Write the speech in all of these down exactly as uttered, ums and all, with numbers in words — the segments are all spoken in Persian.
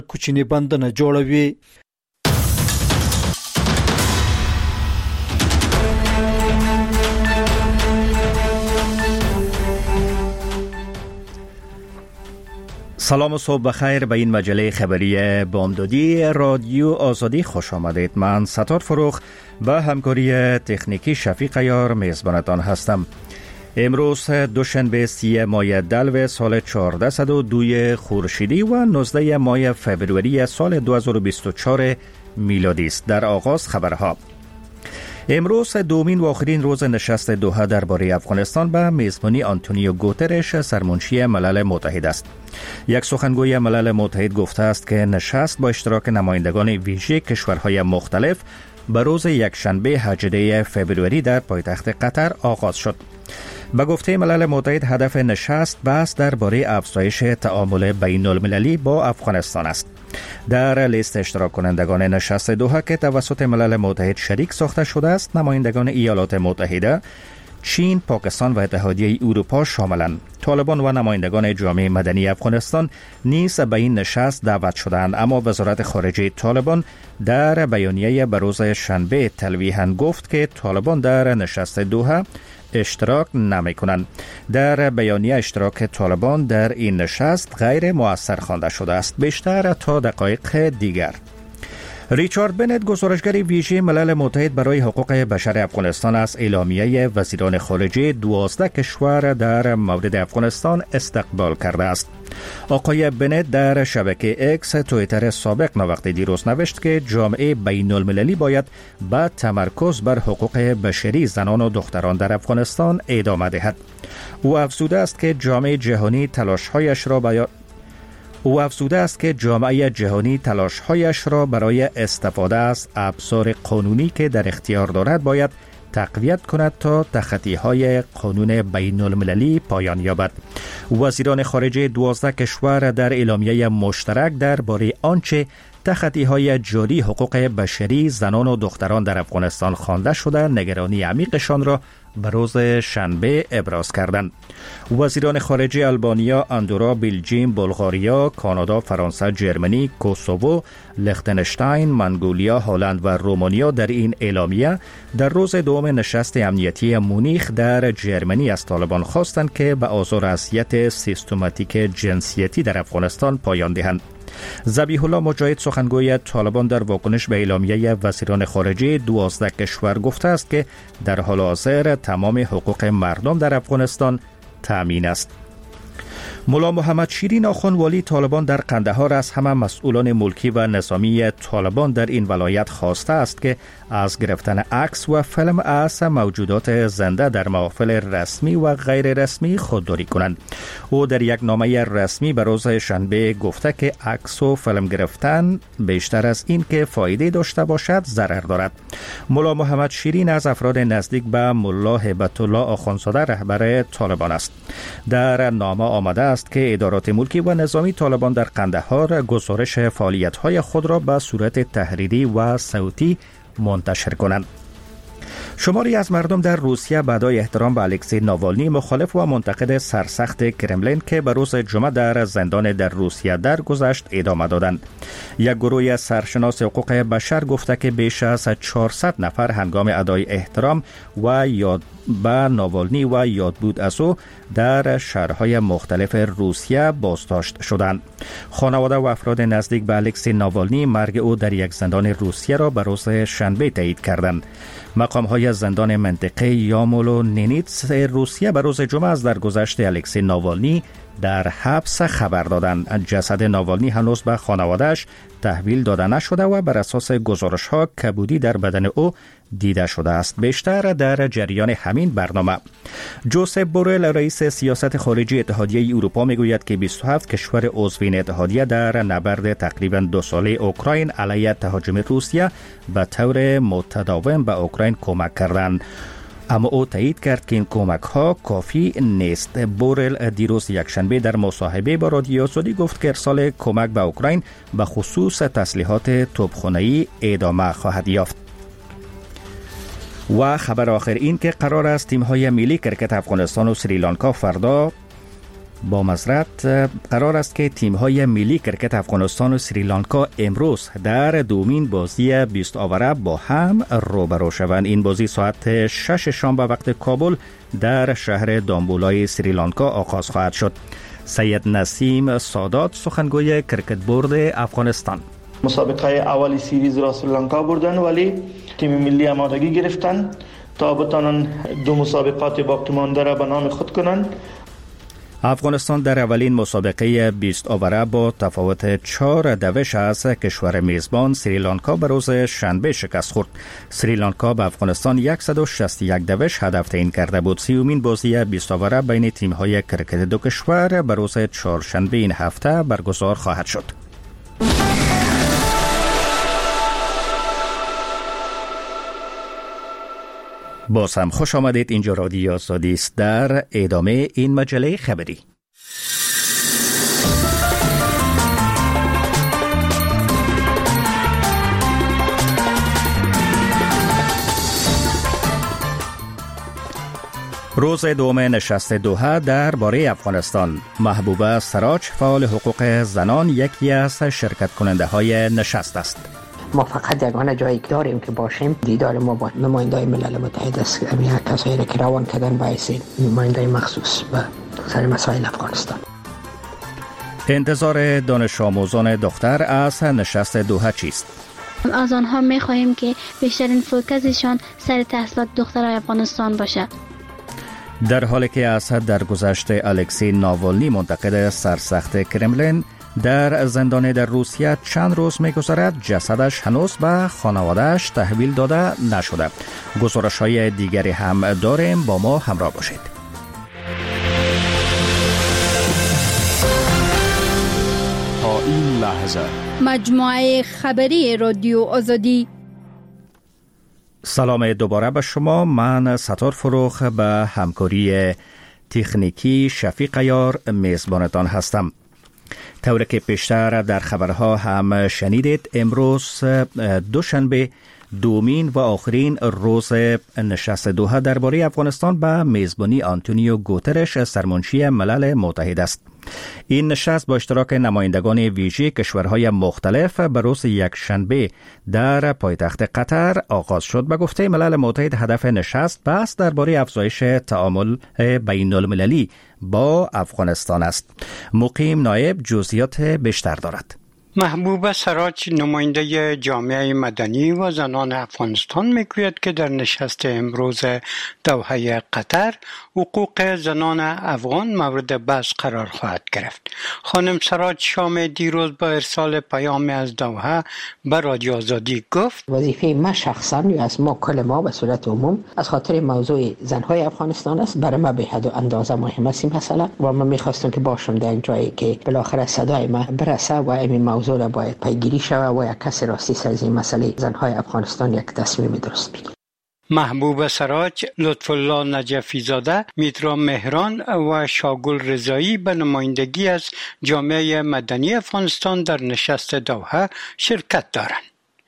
کوچنی بندونه جوړوي. سلام و صبح بخیر به این مجله خبری بامدادی رادیو آزادی خوش آمدید. من ستار فروخ با همکاری تکنیکی شفیق یار میزبانتان هستم. امروز دوشنبه سی ماه دلو سال چهارده و دو خورشیدی و نوزده ماه فوریه سال دو هزار و بیست و چهار میلادی است. در آغاز خبرها. امروز دومین و آخرین روز نشست دوحه درباره افغانستان به میزبانی آنتونیو گوترش سرمنشی ملل متحد است. یک سخنگوی ملل متحد گفته است که نشست با اشتراک نمایندگان ویژه کشورهای مختلف به روز یکشنبه هجده فوریه در پایتخت قطر آغاز شد. به گفته ملل متحد هدف نشست بحث درباره افزایش تعامل بین المللی با افغانستان است. در لیست اشتراک کنندگان نشست دوحه که توسط ملل متحد شریک ساخته شده است، نمایندگان ایالات متحده، چین، پاکستان و اتحادیه اروپا شاملند. طالبان و نمایندگان جامعه مدنی افغانستان نیز به این نشست دعوت شدند، اما وزارت خارجه طالبان در بیانیه به روز شنبه تلویحاً گفت که طالبان در نشست دوحه اشتراک نمی کنند. در بیانیه اشتراک طالبان در این نشست غیر مؤثر خوانده شده است. بیشتر تا دقایق دیگر. ریچارد بنت، گزارشگر ویژه ملل متحد برای حقوق بشر افغانستان، از اعلامیه وزیران خارجه دوازده کشور در مورد افغانستان استقبال کرده است. آقای بنت در شبکه اکس توییتر سابق نوقت دیروز نوشت که جامعه بین المللی باید با تمرکز بر حقوق بشری زنان و دختران در افغانستان ادامه دهد. او افزوده است که جامعه جهانی تلاش‌هایش را باید او افزوده است که جامعه جهانی تلاش‌هایش را برای استفاده از ابزار قانونی که در اختیار دارد باید تقویت کند تا تخطی‌های قانون بین المللی پایان یابد. وزیران خارجه دوازده کشور در اعلامیه مشترک درباره آنچه تخطی‌های جاری حقوق بشری زنان و دختران در افغانستان خوانده شده نگرانی عمیقشان را به روز شنبه ابراز کردند. وزیران خارجه آلبانیا، اندورا، بلژیم، بلغاریا، کانادا، فرانسه، جرمنی، کوسوو، لختنشتاین، منگولیا، هلند و رومانیا در این اعلامیه در روز دوم نشست امنیتی مونیخ در جرمنی از طالبان خواستند که به آزار و اذیت سیستماتیک جنسیتی در افغانستان پایان دهند. ذبیح الله مجاهد، سخنگوی طالبان، در واکنش به اعلامیه وزیران خارجه دوازده کشور گفته است که در حال حاضر تمام حقوق مردم در افغانستان تامین است. ملا محمد شیرین آخوند والی طالبان در قندهار از همه مسئولان ملکی و نظامی طالبان در این ولایت خواسته است که از گرفتن عکس و فیلم از موجودات زنده در محافل رسمی و غیر رسمی خودداری کنند. او در یک نامه رسمی به روز شنبه گفته که عکس و فیلم گرفتن بیشتر از این که فایده داشته باشد ضرر دارد. ملا محمد شیرین از افراد نزدیک به ملا هیبت الله آخوندزاده رهبر طالبان است. در نامه آمده است که ادارات ملکی و نظامی طالبان در قندهار گزارش فعالیت‌های خود را به صورت تحریری و صوتی منتشر کنند. شماری از مردم در روسیه بعدای احترام به الکسی ناوالنی، مخالف و منتقد سرسخت کرملین که به روز جمعه در زندان در روسیه درگذشت ادامه دادند. یک گروه سرشناس حقوق بشر گفته که بیش از چهارصد نفر هنگام ادای احترام و یاد به ناوالنی و یادبود از او در شهرهای مختلف روسیه بازداشت شدند. خانواده و افراد نزدیک به الکسی ناوالنی مرگ او در یک زندان روسیه را به روز شنبه تایید کردند. مقام‌های زندان منطقه یامول و نینیتس روسیه به روز جمعه از درگذشت الکسی ناوالنی در حبس خبر دادند. جسد ناوالنی هنوز به خانواده‌اش تحویل داده نشده و بر اساس گزارش‌ها کبودی در بدن او دیده شده است. بیشتر در جریان همین برنامه. جوزپ بورل، رئیس سیاست خارجی اتحادیه اروپا، میگوید که بیست و هفت کشور عضو این اتحادیه در نبرد تقریباً دو ساله اوکراین علیه تهاجم روسیه به طور متداوم به اوکراین کمک کردند. اما او تایید کرد که این کمک ها کافی نیست. بورل دیروز یکشنبه در مصاحبه با رادیو آزادی گفت که ارسال کمک به اوکراین به خصوص تسلیحات توپخانه‌ای ادامه خواهد یافت. و خبر آخر این که قرار است تیم‌های ملی کرکت افغانستان و سریلانکا فردا با مزرعت قرار است که تیم‌های ملی کرکت افغانستان و سریلانکا امروز در دومین بازی بیست آوره با هم روبرو شوند. این بازی ساعت شش شام به وقت کابل در شهر دامبولای سریلانکا آغاز خواهد شد. سید نسیم سادات سخنگوی کرکت بورد افغانستان: مسابقه اولی سیریز را سریلانکا بردن، ولی تیم ملی آمادگی گرفتن تا بتانن دو مسابقات باقی مانده را به نام خود کنند. افغانستان در اولین مسابقه بیست آوره با تفاوت چهار دوش از کشور میزبان سریلانکا به روز شنبه شکست خورد. سریلانکا به افغانستان صد و شصت و یک دوش هدف تعیین کرده بود. سیومین بازی بیست آوره بین تیم‌های کرکت دو کشور به روز چهارشنبه این هفته برگزار خواهد شد. باز هم خوش آمدید. اینجا رادیو آزادی است. در ادامه این مجله خبری روز دوم نشست دوحه درباره افغانستان. محبوبه سراج، فعال حقوق زنان، یکی از شرکت کننده های نشست است. ما فقط یگانه جایی که داریم که باشیم دیدار ما با نماینده‌های ملل متحد است، همین کسایی را که روان کردن باعث نماینده مخصوص به سر مسائل افغانستان. انتظار دانش آموزان دختر از نشست دوحه چیست؟ از آنها می خواهیم که بیشترین فوکسشان سر تحصیلات دخترای افغانستان باشد. در حالی که اسد در گذشته الکسی ناوالنی منتقد سرسخت کرملین در زندان در روسیه چند روز می‌گذرد، جسدش هنوز به خانواده‌اش تحویل داده نشده. گزارش‌های دیگری هم داریم، با ما همراه باشید. تا این لحظه مجموعه خبری رادیو آزادی. سلام دوباره به شما. من ستار فروخ به همکاری تکنیکی شفیق یار میزبانتان هستم. طوری که پیشتر در خبرها هم شنیدید، امروز دوشنبه دومین و آخرین روز نشست دوحه درباره افغانستان به میزبانی آنتونیو گوترش، سرمنشی ملل متحد است. این نشست با اشتراک نمایندگان ویژه کشورهای مختلف به روز یک شنبه در پایتخت قطر آغاز شد. به گفته ملل متحد هدف نشست بحث درباره افزایش تعامل بین المللی با افغانستان است. مقیم نایب جزئیات بیشتر دارد. محبوبه سراج، نماینده جامعه مدنی و زنان افغانستان، میگوید که در نشست امروز دوحه قطر حقوق زنان افغان مورد بحث قرار خواهد گرفت. خانم سراج شام دیروز با ارسال پیامی از دوحه به رادیو آزادی گفت: وظیفه ما شخصا یا از ما کل ما به صورت عموم از خاطر موضوع زنهای افغانستان است. برای ما به حد و اندازه مهم است این مسئله و من میخواستم که باشم در یک جایی که بالاخره صدای ما برسه و این موضوع را باید پیگیری شود و یک کسی راستی سر این مسئله زنهای افغانستان یک تصمیم درست بگیرد. محبوبه سراج، لطف الله نجفی زاده، میترا مهران و شاگل رضایی به نمایندگی از جامعه مدنی افغانستان در نشست دوحه شرکت دارند.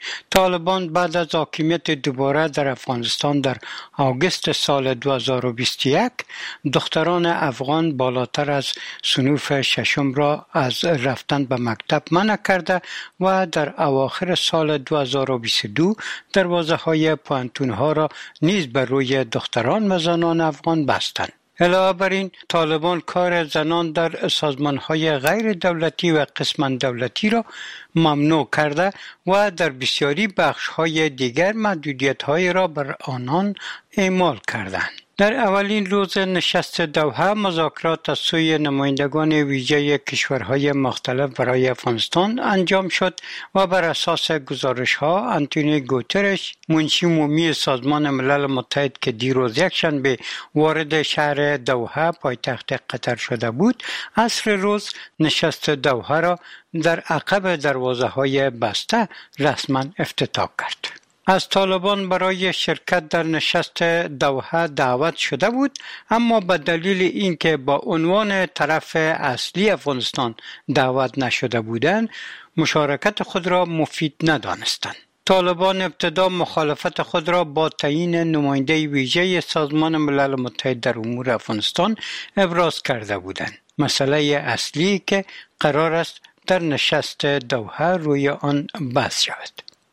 طالبان بعد از حاکمیت دوباره در افغانستان در آگوست سال دو هزار و بیست و یک دختران افغان بالاتر از صنوف ششم را از رفتن به مکتب منع کرده و در اواخر سال دو هزار و بیست و دو دروازه های پوهنتون ها را نیز بر روی دختران و زنان افغان بستند. علاوه بر این، طالبان کار زنان در سازمان‌های غیر دولتی و قسماً دولتی را ممنوع کرده و در بسیاری بخش‌های دیگر محدودیت‌های را بر آنان اعمال کردند. در اولین روز نشست دوحه مذاکرات از سوی نمایندگان ویژه کشورهای مختلف برای افغانستان انجام شد و بر اساس گزارش‌ها آنتونیو گوترش، منشی عمومی سازمان ملل متحد که دیروز یکشنبه وارد شهر دوحه پایتخت قطر شده بود، عصر روز نشست دوحه را در عقب دروازه‌های بسته رسما افتتاح کرد. از طالبان برای شرکت در نشست دوحه دعوت شده بود، اما به دلیل اینکه با عنوان طرف اصلی افغانستان دعوت نشده بودند، مشارکت خود را مفید ندانستند. طالبان ابتدا مخالفت خود را با تعیین نماینده ویژه سازمان ملل متحد در امور افغانستان ابراز کرده بودند. مسئله اصلی که قرار است در نشست دوحه روی آن بحث شود.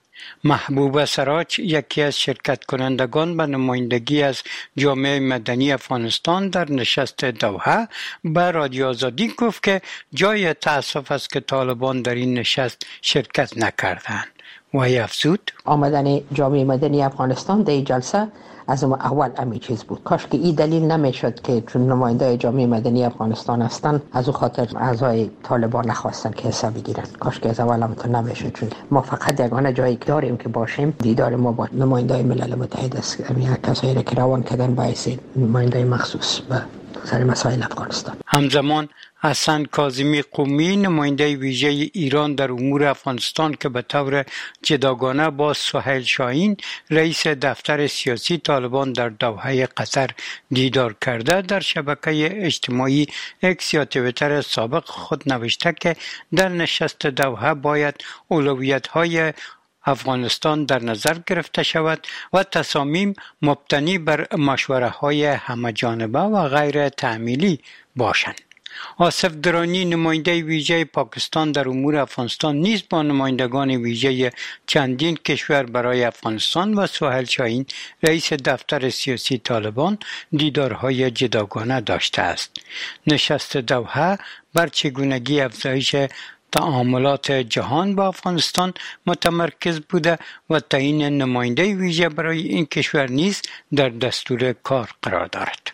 محبوبه سراج، یکی از شرکت کنندگان به نمایندگی از جامعه مدنی افغانستان در نشست دوحه، به رادیو آزادی گفت که جای تأسف است که طالبان در این نشست شرکت نکردند. و افزود آمدن جامعه مدنی افغانستان در این جلسه از اول همین چیز بود. کاش که این دلیل نمیشد که چون نماینده جامعه مدنی افغانستان هستند از او خاطر اعضای طالبان نخواستن که حساب بگیرن. کاش که از اول هم تو نمیشد، چون ما فقط یگانه جایی که داریم که باشیم دیدار ما با نماینده ملل متحد است. همین کسایی که روان کردن باعث نماینده مخصوص به سر مسائل افغانستان. همزمان حسن کاظمی قمی، نماینده ویژه ایران در امور افغانستان که به طور جداگانه با سهیل شاهین رئیس دفتر سیاسی طالبان در دوحه قطر دیدار کرده، در شبکه اجتماعی اکس یا توییتر سابق خود نوشته که در نشست دوحه باید اولویت‌های افغانستان در نظر گرفته شود و تصامیم مبتنی بر مشوره‌های همه‌جانبه و غیر تعمیلی باشند. آصف درانی، نماینده ویژه پاکستان در امور افغانستان، نیز با نمایندگان ویژه چندین کشور برای افغانستان و سهیل شاهین رئیس دفتر سیاسی طالبان دیدارهای جداگانه داشته است. نشست دوحه بر چگونگی افزایش تعاملات جهان با افغانستان متمرکز بوده و تعیین نماینده ویژه برای این کشور نیز در دستور کار قرار دارد.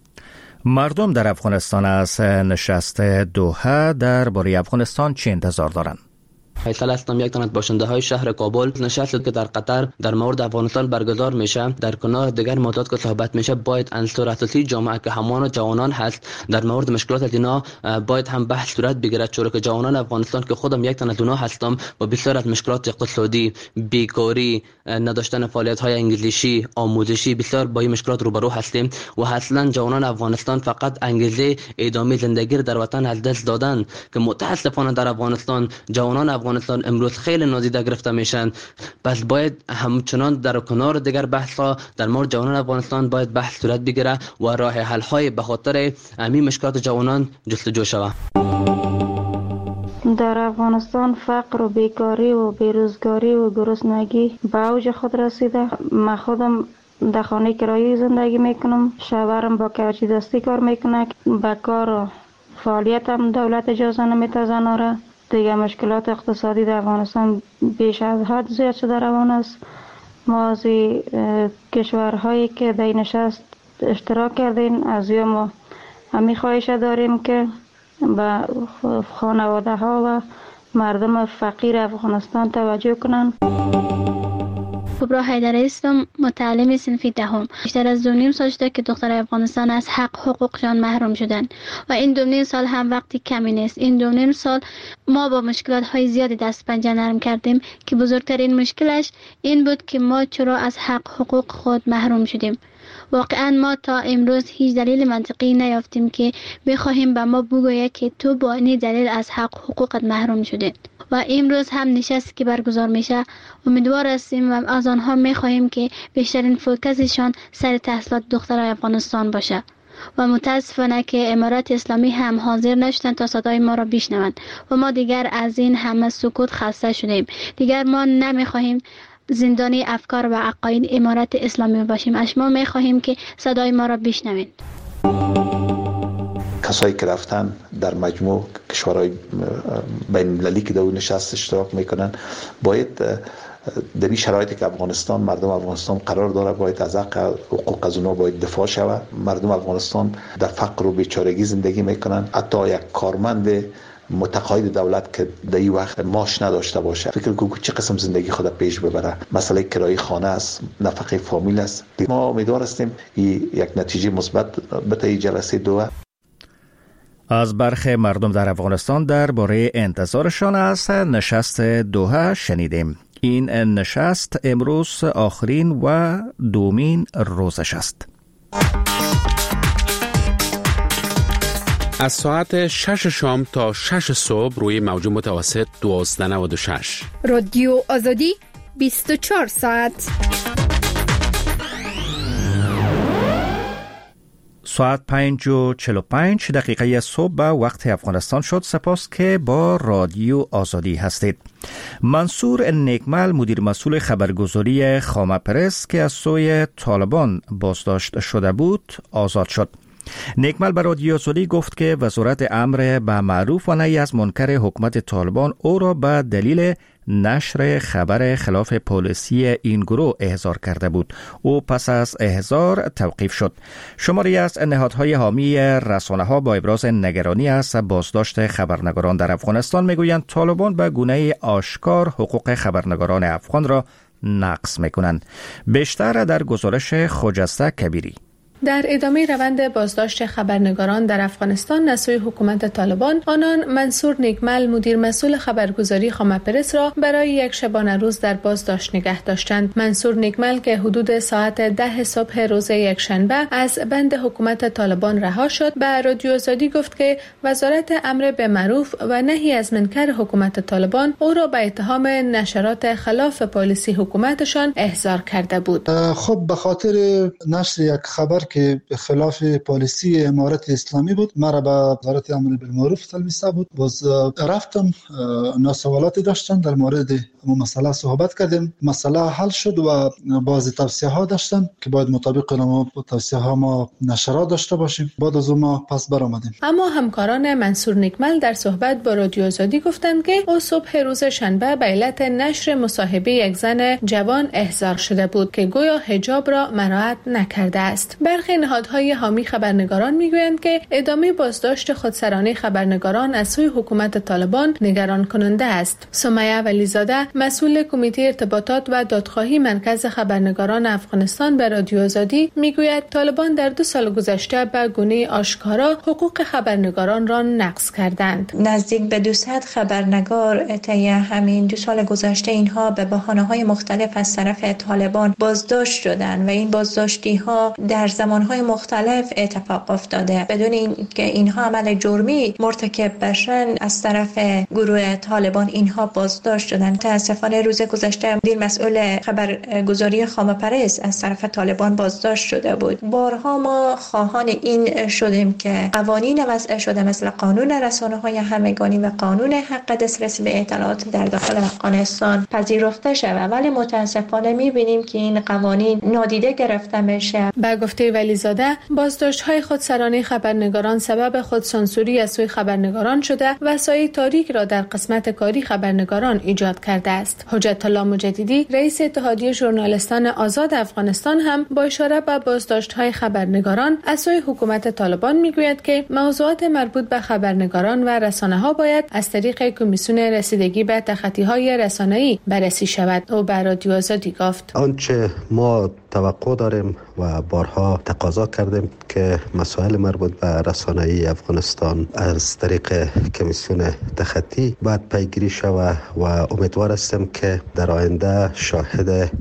مردم در افغانستان از نشست دوحه درباره افغانستان چه انتظار دارند؟ فیصل هستم، یک تن از باشنده های شهر کابل. نشستی که در قطر در مورد افغانستان برگزار میشه، در کنار دیگر موضوعات که صحبت میشه، باید عنصر اساسی جامعه که همان و جوانان هست در مورد مشکلات دینا باید هم بحث صورت بگیره، چون که جوانان افغانستان که خودم یک تن از اونها هستم با بسیار از مشکلات اقتصادی، بیکاری، نداشتن فعالیت های انگلیسی، آموزشی، بسیار با این مشکلات روبرو هستیم و اصلا جوانان افغانستان فقط انگیزه ادامه زندگی در وطن از دست دادن که متاسفانه در افغانستان جوانان افغانستان امروز خیلی نادیده گرفته میشن. پس باید همچنان در کنار دیگر بحث‌ها در مورد جوانان افغانستان باید بحث صورت بگیره و راه حل های به خاطر همین مشکلات جوانان جستجو شود. در افغانستان فقر و بیکاری و بیروزگاری و گرسنگی به اوج خود رسیده. من خودم در خانه کرایی زندگی میکنم، شوهرم با کارچی دستی کار میکنه، به کار و فعالیت هم دولت اجازه نمیده زناره. دیگه مشکلات اقتصادی در افغانستان بیش از حد زیاد شده روان است. ما از کشورهایی که در این نشست اشتراک کردیم از یا ما همین خواهش داریم که به خانواده ها و مردم فقیر افغانستان توجه کنند. کبرا حیدری هستم، متعلم صنف دهم. بیشتر از دو نیم سال شده که دخترای افغانستان از حق حقوقشان محروم شدن و این دو نیم سال هم وقتی کمی نیست. این دو نیم سال ما با مشکلات های زیادی دست پنجه نرم کردیم که بزرگترین مشکلش این بود که ما چرا از حق حقوق خود محروم شدیم. واقعا ما تا امروز هیچ دلیل منطقی نیافتیم که بخواهیم به ما بگوید که تو با این دلیل از حق حقوقت محروم شدید. و امروز هم نشستی که برگزار میشه امیدوار هستیم و از آنها میخواهیم که بیشترین فوکسشان سر تحصیلات دخترای افغانستان باشه و متاسفانه که امارات اسلامی هم حاضر نشدن تا صدای ما را بشنوند و ما دیگر از این همه سکوت خسته شدیم. دیگر ما نمیخواهیم زندانی افکار و عقاید امارات اسلامی باشیم. از ما میخواهیم که صدای ما را بشنوید. کسایی که رفتن در مجموع کشورهای بین المللی که در اون نشست اشتراک میکنن باید در این شرایطی که افغانستان مردم افغانستان قرار داره باید از حق حقوق از اونها باید دفاع شود. مردم افغانستان در فقر و بیچارگی زندگی میکنن. حتی یک کارمند متقاعد دولت که در این وقت معاش نداشته باشه فکر کنم چه قسم زندگی خود پیش ببره. مسئله کرایه خانه است، نفقه فامیل است. ما امیدوار هستیم یک نتیجه مثبت به این جلسه دوحه. از برخی مردم در افغانستان درباره انتظارشان از نشست دوحه شنیدیم. این نشست امروز آخرین و دومین روزش است. از ساعت شش شام تا شش صبح روی موج متوسط دوازده نود و شش رادیو آزادی بیست و چهار ساعت. ساعت پنج و چل و پنج دقیقه صبح به وقت افغانستان شد. سپاس که با رادیو آزادی هستید. منصور نیکمل مدیر مسئول خبرگزاری خامه پرس که از سوی طالبان بازداشت شده بود آزاد شد. نیکمل به رادیو آزادی گفت که وزارت امر به معروف و نهی از منکر حکومت طالبان او را به دلیل نشر خبر خلاف پالیسی این گروه احضار کرده بود. او پس از احضار توقیف شد. شماری از نهادهای حامی رسانه‌ها با ابراز نگرانی از بازداشت خبرنگاران در افغانستان میگویند طالبان به گونه آشکار حقوق خبرنگاران افغان را نقض میکنند. بیشتر در گزارش خجسته کبیری. در ادامه روند بازداشت خبرنگاران در افغانستان از سوی حکومت طالبان، آنان منصور نیکمل مدیر مسئول خبرگزاری خامه پرس را برای یک شبانه روز در بازداشت نگه داشتند. منصور نیکمل که حدود ساعت ده صبح روز یکشنبه از بند حکومت طالبان رها شد، به رادیو آزادی گفت که وزارت امر به معروف و نهی از منکر حکومت طالبان او را به اتهام نشرات خلاف پالیسی حکومتشان احضار کرده بود. خب به خاطر نشر یک خبر که خلاف پالیسی امارت اسلامی بود، مرا به وزارت امر بالمعروف تلمیسته بود. باز رفتم، ناسوالات داشتن در مورد اما مسئله صحبت کردیم، مسئله حل شد و بعضی توصیه ها داشتن که باید مطابق ما توصیه ها ما نشرات داشته باشیم. بعد از اون ما پس برآمدیم. اما همکاران منصور نیکمل در صحبت با رادیو آزادی گفتند که او صبح روز شنبه به علت نشر مصاحبه یک زن جوان احضار شده بود که گویا حجاب را مراعات نکرده است. برخی نهادهای حامی خبرنگاران میگویند که ادامه بازداشت خودسرانه خبرنگاران از سوی حکومت طالبان نگران کننده است. سمیه ولیزاده مسئول کمیته ارتباطات و دادخواهی مرکز خبرنگاران افغانستان به رادیو آزادی میگوید طالبان در دو سال گذشته به گونه آشکارا حقوق خبرنگاران را نقض کردند. نزدیک به دویست خبرنگار طی همین دو سال گذشته اینها به بهانه‌های مختلف از طرف طالبان بازداشت شدند و این بازداشتی‌ها در زمانهای مختلف اتفاق افتاده بدون اینکه اینها عمل جرمی مرتکب بشن. از طرف گروه طالبان اینها بازداشت شدند. متاسفانه روز گذشته مدیر مسئول خبرگزاری خامه پرس از طرف طالبان بازداشت شده بود. بارها ما خواهان این شدیم که قوانین وضع شده مثل قانون رسانه‌های همگانی و قانون حق دسترسی به اطلاعات در داخل افغانستان پذیرفته شود، ولی متاسفانه می‌بینیم که این قوانین نادیده گرفته میشه. با گفته ولیزاده، بازداشت‌های خودسرانه خبرنگاران سبب خودسانسوری از سوی خبرنگاران شده و سایه تاریک را در قسمت کاری خبرنگاران ایجاد کرده است. حجت الله مجددی، رئیس اتحادیه ژورنالیستان آزاد افغانستان، هم با اشاره به بازداشت‌های خبرنگاران از سوی حکومت طالبان میگوید که موضوعات مربوط به خبرنگاران و رسانه‌ها باید از طریق کمیسیون رسیدگی به تخطی‌های رسانه‌ای بررسی شود. او به رادیو آزادی گفت: آنچه ما توقع داریم و بارها تقاضا کردیم که مسائل مربوط به رسانه‌ای افغانستان از طریق کمیسیون تخطی باید پیگیری شود و امیدوار هستیم که در آینده شاهد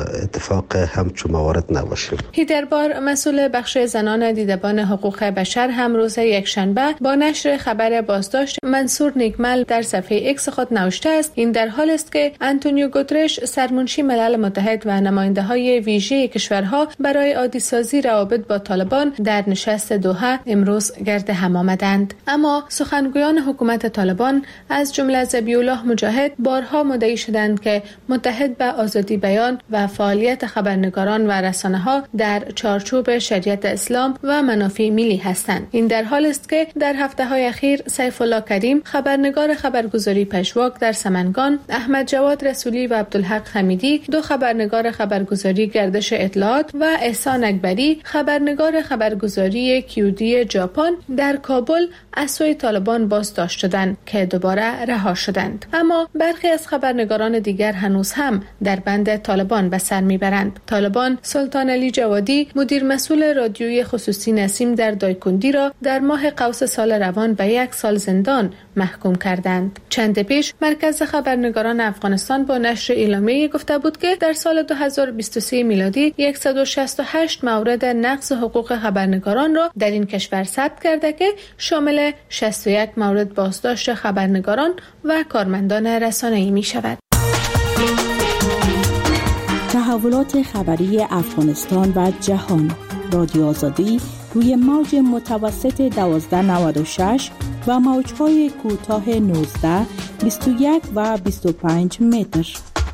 اتفاق همچون موارد نباشیم. هیدربار مسئول بخش زنان دیدبان حقوق بشر هم روز یکشنبه با نشر خبر بازداشت منصور نیکمل در صفحه ایکس خود نوشته است: این در حال است که آنتونیو گوترش سرمنشی ملل متحد و نماینده‌های ویژه کشورها برای عادی سازی روابط با طالبان در نشست دوحه امروز گرد هم آمدند. اما سخنگویان حکومت طالبان از جمله ذبیح‌الله مجاهد بارها مدعی شدند که متحد به آزادی بیان و فعالیت خبرنگاران و رسانه‌ها در چارچوب شریعت اسلام و منافع ملی هستند. این در حال است که در هفته‌های اخیر سیف الله کریم، خبرنگار خبرگزاری پژواک در سمنگان، احمد جواد رسولی و عبدالحق حمیدی، دو خبرنگار خبرگزاری گردش اطلاعات، و احسان اکبری، خبرنگار خبرگزاری کیودی ژاپن، در کابل از سوی طالبان بازداشت شدند که دوباره رها شدند. اما برخی از خبرنگاران دیگر هنوز هم در بند طالبان به سر میبرند. طالبان سلطان علی جوادی، مدیر مسئول رادیوی خصوصی نسیم در دایکندی را در ماه قوس سال روان به یک سال زندان محکوم کردند. چند پیش مرکز خبرنگاران افغانستان با نشر اعلامیه گفته بود که در سال دو هزار و بیست و سه میلادی صد و شصت و هشت مورد نقض حقوق خبرنگاران را در این کشور ثبت کرده که شامل شصت و یک مورد بازداشت خبرنگاران و کارمندان رسانه‌ای می شود. تحولات خبری افغانستان و جهان. رادیو آزادی روی موج متوسط دوازده نود و شش و موج‌های کوتاه نوزده، بیست و یک و بیست و پنج متر.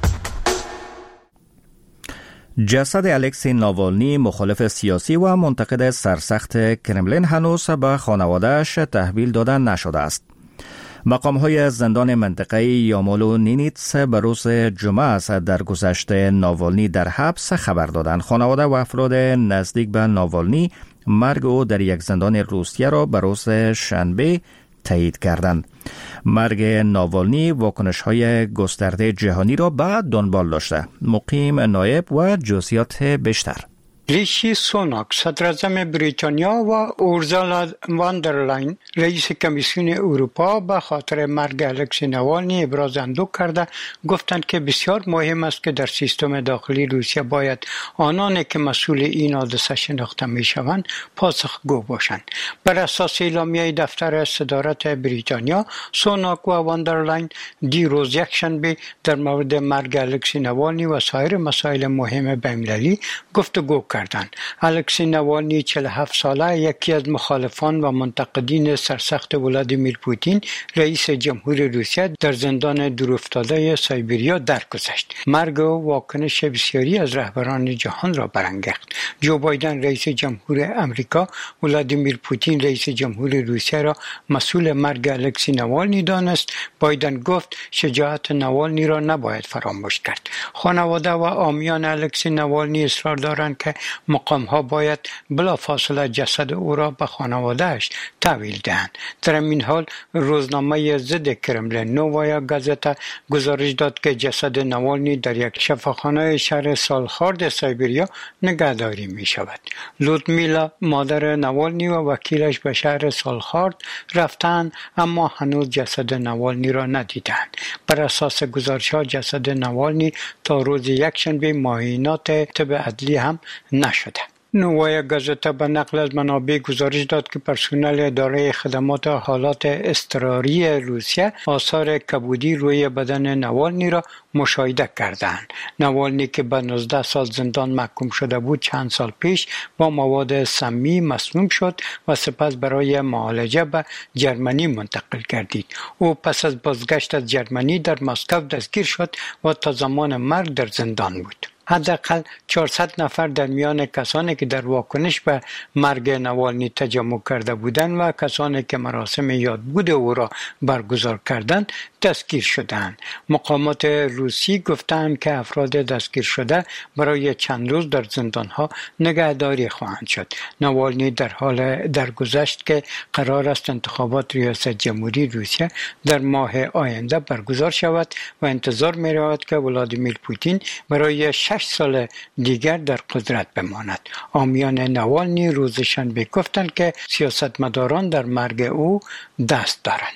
جسد الکسی ناوالنی، مخالف سیاسی و منتقد سرسخت کرملین، هنوز به خانواده‌اش تحویل داده نشده است. مقام‌های زندان منطقه یامالو نینیتس به روز جمعه از درگذشت ناوالنی در حبس خبر دادند. خانواده و افراد نزدیک به ناوالنی مرگ او در یک زندان روسیه را به روز شنبه تایید کردند. مرگ ناوالنی واکنش‌های گسترده جهانی را به دنبال داشته. مقیم نایب و جزئیات بیشتر. ریشی سوناک، صدراعظم بریتانیا و اورزالا واندرلاین، رئیس کمیسیون اروپا، به خاطر مرگ الکسی ناوالنی ابراز اندوه کرده. گفتند که بسیار مهم است که در سیستم داخلی روسیه باید آنانی که مسئول این حادثه شناخته میشوند پاسخگو باشند. بر اساس اعلامیه دفتر صدارت بریتانیا، سوناک و واندرلاین دیروز یکشنبه در مورد مرگ الکسی ناوالنی و سایر مسائل مهم بین‌المللی گفتگو کردند. الکسی ناوالنی چهل و هفت ساله یکی از مخالفان و منتقدین سرسخت ولادیمیر پوتین، رئیس جمهور روسیه، در زندان دورافتاده سایبریا درگذشت. مرگ او واکنش بسیاری از رهبران جهان را برانگیخت. جو بایدن رئیس جمهور امریکا ولادیمیر پوتین رئیس جمهور روسیه را مسئول مرگ الکسی ناوالنی دانست. بایدن گفت شجاعت ناوالنی را نباید فراموش کرد. خانواده و عامیان الکسی ناوالنی اصرار دارند که مقام ها باید بلافاصله جسد او را به خانواده‌اش تحویل دهند. در این حال روزنامه ضد کرملین نووایا گازتا گزارش داد که جسد ناوالنی در یک شفاخانه شهر سالخارد سایبریا نگهداری می شود. لودمیلا، مادر ناوالنی، و وکیلش به شهر سالخارد رفتند اما هنوز جسد ناوالنی را ندیدند. بر اساس گزارش‌ها جسد ناوالنی تا روز یکشنبه معاینات طب عدلی هم نشده. نووایا گازتا به نقل از منابع گزارش داد که پرسنل اداره خدمات حالات اضطراری روسیه آثار کبودی روی بدن ناوالنی را مشاهده کردند. ناوالنی که به نوزده سال زندان محکوم شده بود، چند سال پیش با مواد سمی مسموم شد و سپس برای معالجه به جرمنی منتقل گردید. او پس از بازگشت از جرمنی در مسکو دستگیر شد و تا زمان مرگ در زندان بود. حداقل چهارصد نفر در میان کسانی که در واکنش به مرگ ناوالنی تجمع کرده بودند و کسانی که مراسم یادبود او را برگزار کردند دستگیر شدند. مقامات روسی گفتند که افراد دستگیر شده برای چند روز در زندان‌ها نگهداری خواهند شد. ناوالنی در حال درگذشت که قرار است انتخابات ریاست جمهوری روسیه در ماه آینده برگزار شود و انتظار می‌رود که ولادیمیر پوتین برای شش سال دیگر در قدرت بماند. عامیان ناوالنی روز شنبه گفتند که سیاستمداران در مرگ او دست دارند.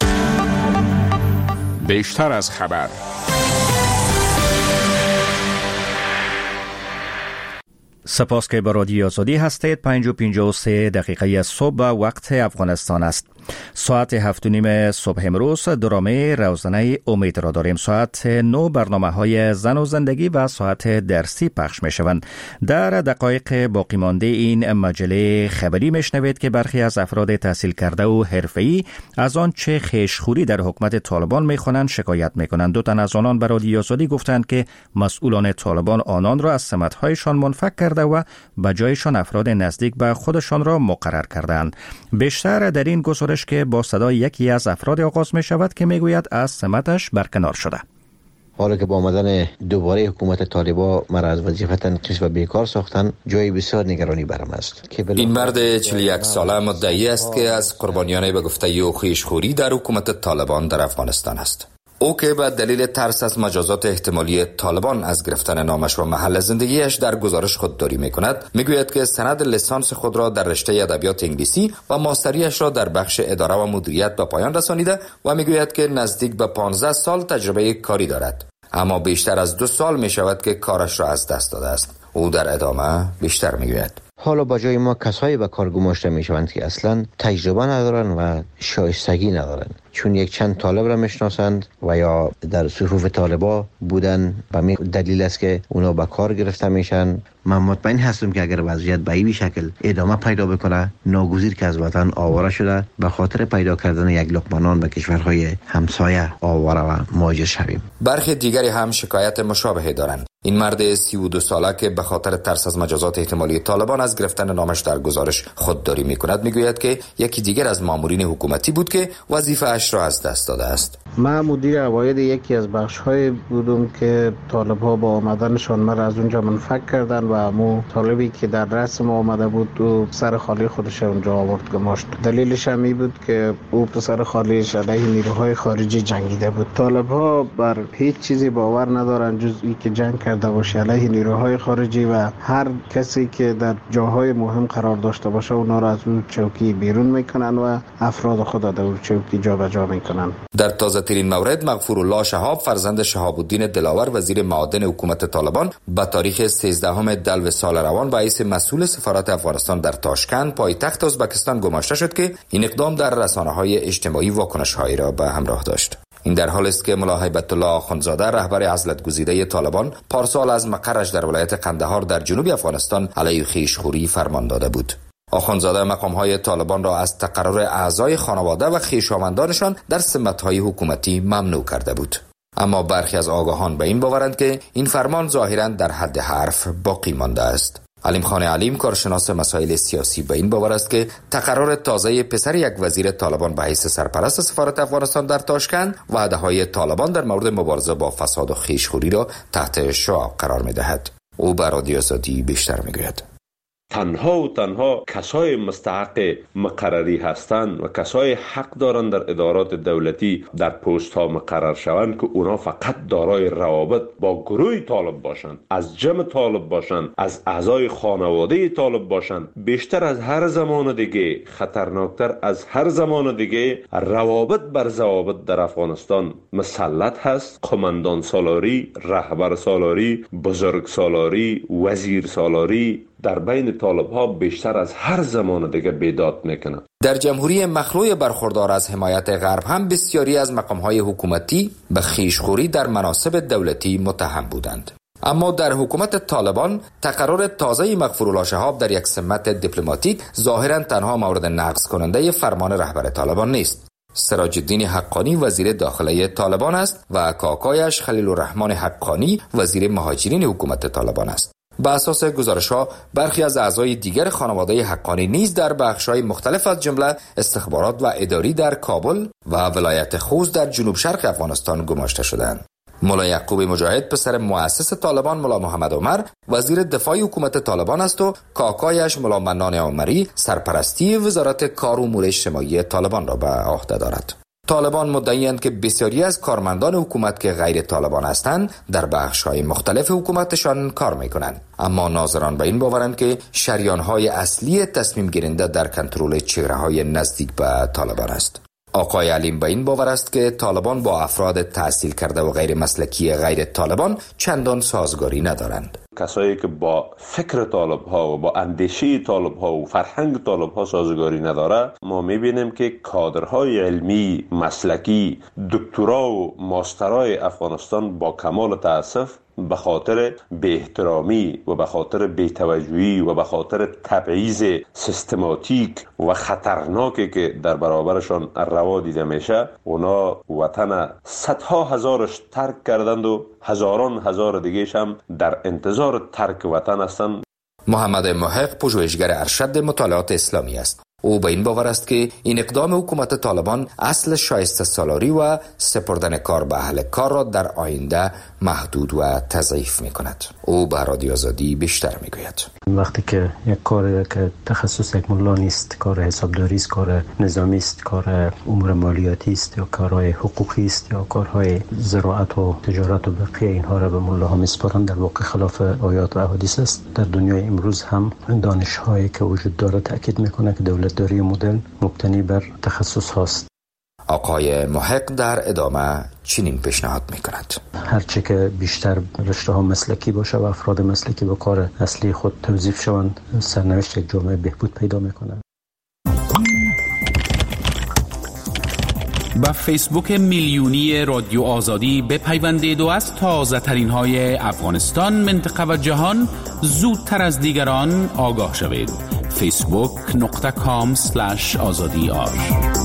بیشتر از خبر. سپاس که با رادیو آزادی هستید. پنج و پنجاه و سه دقیقه صبح وقت افغانستان است. ساعت هفت و نیم صبح امروز درامه روزانه امید را داریم. ساعت نو برنامه های زن و زندگی و ساعت درسی پخش می شوند. در دقایق باقی مانده این مجله خبری می شنوید که برخی از افراد تحصیل کرده و حرفه‌ای از آن چه خیشخوری در حکومت طالبان می خوانند شکایت می کنند. دو تن از آنان به رادیو آزادی گفتند که مسئولان طالبان آنان را از سمت‌هایشان منفک کرده و به جایشان افراد نزدیک به خودشان را مقرر کردند. بیشتر در این گزارش که با صدای یکی از افراد آغاز می شود که می گوید از سمتش برکنار شده. حالا که با آمدن دوباره حکومت طالبان مرا از وظیفه تنقیص و بیکار ساختن، جای بسیار نگرانی برم است. این مرد چهل و یک ساله مدعی است که از قربانیان به گفته او خویشخوری در حکومت طالبان در افغانستان است. او که به دلیل ترس از مجازات احتمالی طالبان از گرفتن نامش و محل زندگیش در گزارش خودداری می‌کند، میگوید که سند لیسانس خود را در رشته ادبیات انگلیسی و ماستریش را در بخش اداره و مدیریت به پایان رسانیده و میگوید که نزدیک به پانزده سال تجربه کاری دارد، اما بیشتر از دو سال میشود که کارش را از دست داده است. او در ادامه بیشتر میگوید: حالا با جای ما کسایی به کار گماشته میشوند که اصلا تجربه ندارند و شایستگی ندارند. چون یک چند طالب را میشناسند و یا در صفوف طالبا بودن، به می دلیل است که اونا به کار گرفته میشن. من مطمئن هستم که اگر وضعیت به این شکل ادامه پیدا بکنه، ناگزیر که از وطن آواره شده به خاطر پیدا کردن یک لقمه نان به کشورهای همسایه آواره و مهاجر شویم. برخی دیگری هم شکایت مشابهی دارند. این مرد سی و دو ساله که به خاطر ترس از مجازات احتمالی طالبان از گرفتن نامش در گزارش خودداری میکند، میگوید که یکی دیگر از مامورین حکومتی بود که وظیفه اش را از دست داده است. من مدیر عواید یکی از بخش‌های بودم که طالب‌ها با آمدنشان مرا از اونجا منفک کردن و مو طالبی که در رسم آمده بود و سر خالی خودش اونجا آورد گماشت. دلیلش هم این بود که او پسر خالیش علیه نیروهای خارجی جنگیده بود. طالب‌ها بر هیچ چیزی باور ندارن جز اینکه جنگ کرده باشه علیه نیروهای خارجی و هر کسی که در جاهای مهم قرار داشته باشه اونا را از اون چوکی بیرون میکنن و افراد خود را در اون چوکی جابجا میکنن. در تازه ترین مورد مغفورالله شهاب فرزند شهاب الدین دلاور وزیر معادن حکومت طالبان به تاریخ سیزدهم دلو سال روان به حیث مسئول سفارت افغانستان در تاشکند پایتخت ازبکستان گماشته شد که این اقدام در رسانه‌های اجتماعی واکنش‌هایی را به همراه داشت. این در حالی است که ملا هیبت الله آخوندزاده رهبر عزلت گزیده طالبان پارسال از مقرش در ولایت قندهار در جنوب افغانستان علیه خویشخوری فرمان داده بود. آخوندزاده مقام‌های طالبان را از تقرر اعضای خانواده و خویشاوندانشان در سمت‌های حکومتی ممنوع کرده بود. اما برخی از آگاهان به این باورند که این فرمان ظاهراً در حد حرف باقی مانده است. علیم خان علیم کارشناس مسائل سیاسی به این باور است که تقرر تازه پسر یک وزیر طالبان به حیث سرپرست سفارت افغانستان در تاشکند وعده‌های طالبان در مورد مبارزه با فساد و خویشخوری را تحت شعاع قرار می‌دهد. او بر رادیو آزادی بیشتر می‌گوید. تنها و تنها کسای مستحق مقرری هستند و کسای حق دارند در ادارات دولتی در پست ها مقرر شوند که اونا فقط دارای روابط با گروه طالب باشند، از جمع طالب باشند، از اعضای خانواده طالب باشند. بیشتر از هر زمان دیگه، خطرناکتر از هر زمان دیگه، روابط بر ضوابط در افغانستان مسلط هست. قماندان سالاری، رهبر سالاری، بزرگ سالاری، وزیر سالاری در بین طالب ها بیشتر از هر زمان دیگه بیداد میکنه. در جمهوری مخلوع برخوردار از حمایت غرب هم بسیاری از مقام‌های حکومتی به خویشخوری در مناصب دولتی متهم بودند. اما در حکومت طالبان تقرر تازه مغفورالله شهاب در یک سمت دیپلماتیک ظاهراً تنها مورد نقض کننده فرمان رهبر طالبان نیست. سراج الدین حقانی وزیر داخله طالبان است و کاکایش خلیل الرحمن حقانی وزیر مهاجرین حکومت طالبان است. به اساس گزارش‌ها برخی از اعضای دیگر خانواده حقانی نیز در بخش‌های مختلف از جمله استخبارات و اداری در کابل و ولایت خوست در جنوب شرق افغانستان گماشته شدند. ملا یعقوب مجاهد پسر مؤسس طالبان ملا محمد عمر وزیر دفاع حکومت طالبان است و کاکایش ملا منان عمری سرپرستی وزارت کار و امور اجتماعی طالبان را به عهده دارد. طالبان مدعی‌اند که بسیاری از کارمندان حکومت که غیر طالبان هستند در بخش‌های مختلف حکومتشان کار می‌کنند، اما ناظران به این باورند که شریان‌های اصلی تصمیم گیرنده در کنترل چهره‌های نزدیک به طالبان است. آقای علیم به این باور است که طالبان با افراد تحصیل کرده و غیر مسلکی غیر طالبان چندان سازگاری ندارند. کسایی که با فکر طالب ها و با اندیشه طالب ها و فرهنگ طالب ها سازگاری نداره، ما میبینیم که کادرهای علمی، مسلکی، دکترا و ماسترای افغانستان با کمال تأسف به خاطر بی احترامی و به خاطر بی توجهی و به خاطر تبعیض سیستماتیک و خطرناکی که در برابرشان روا دیده میشه، اونا وطن صدها هزارش ترک کردند و هزاران هزار دیگهش هم در انتظار ترک وطن هستند. محمد محق پژوهشگر ارشد مطالعات اسلامی است. او به این باور است که این اقدام حکومت طالبان اصل شایسته سالاری و سپردن کار به اهل کار را در آینده محدود و تضعیف می کند. او به رادیو آزادی بیشتر می گوید. وقتی که یک کار که تخصص یک ملا نیست، کار حسابداری است، کار نظامی است، کار امور مالیاتی است یا کارهای حقوقی است یا کارهای زراعت و تجارت و بقیه اینها را به ملاها میسپارند، در واقع خلاف آیات و احادیث است. در دنیای امروز هم دانش‌هایی که وجود داره تاکید میکنه که دولت داری مدل مبتنی بر تخصص هاست. آقای محق در ادامه چنین پیشنهاد میکند: هرچه که بیشتر رشته ها مسلکی باشه و افراد مسلکی به کار اصلی خود توظیف شوند، سرنوشت یک جامعه بهبود پیدا میکنند. به فیسبوک میلیونی رادیو آزادی بپیوندید و از تازه ترین های افغانستان، منطقه و جهان زودتر از دیگران آگاه شوید. فیسبوک نقطه کام سلش آزادی آر